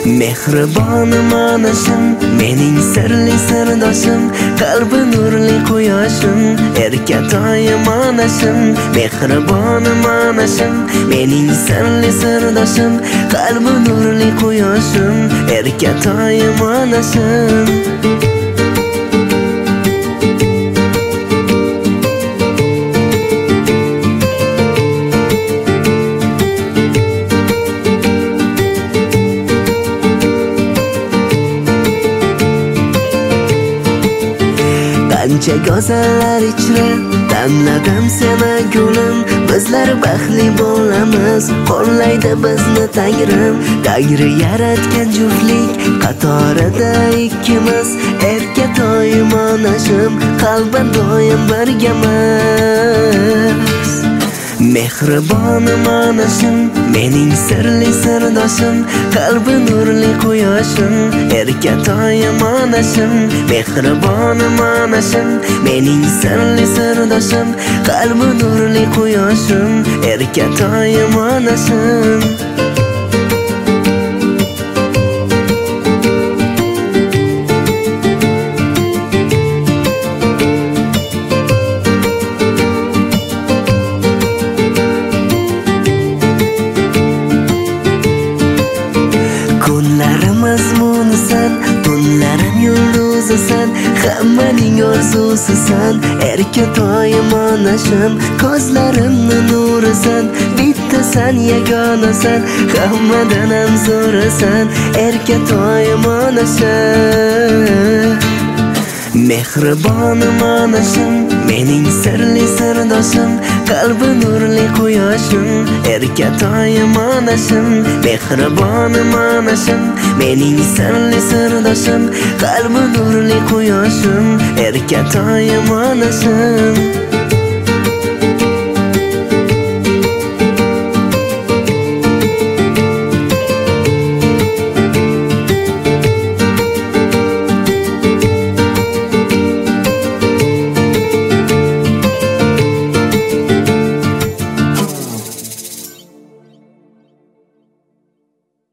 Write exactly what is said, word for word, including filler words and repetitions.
Mehribonim onashim, mening sirli sirdoshim, qalbi nurli quyoshim, erkatoyim onashim. Mehribonim onashim, mening sirli sirdoshim, qalbi nurli quyoshim, erkatoyim onashim. Qancha go'zallar ichra tanladim seni gulim, bizlar baxtli bo'lamiz, qo'llaydi bizni Tangrim. Tangri yaratgan juftlik qatorida ikkimiz, erkatoyim onashim, qalban doim birgamiz. Mehribonim onashim, mening sirli sirdoshim, qalbi nurli quyoshim, erkatoyim onashim. Mehribonim onashim, mening sirli sirdoshim, qalbi nurli quyoshim, erkatoyim onashim. Kunlarimiz mazmunisan, tunlarim yulduzisan, hammaning orzusisan, erkatoyim onashim. Ko'zlarimni nurisan, bittasan, yagonasan, hammadan ham zo'rasan, erkatoyim onashim. Mehribonim onashim, mening sirli sirdoshim, qalbi nurli quyoshim, erkatoyim onashim. Mehribonim onashim, mening sirli sirdoshim, qalbi nurli quyoshim, erkatoyim onashim.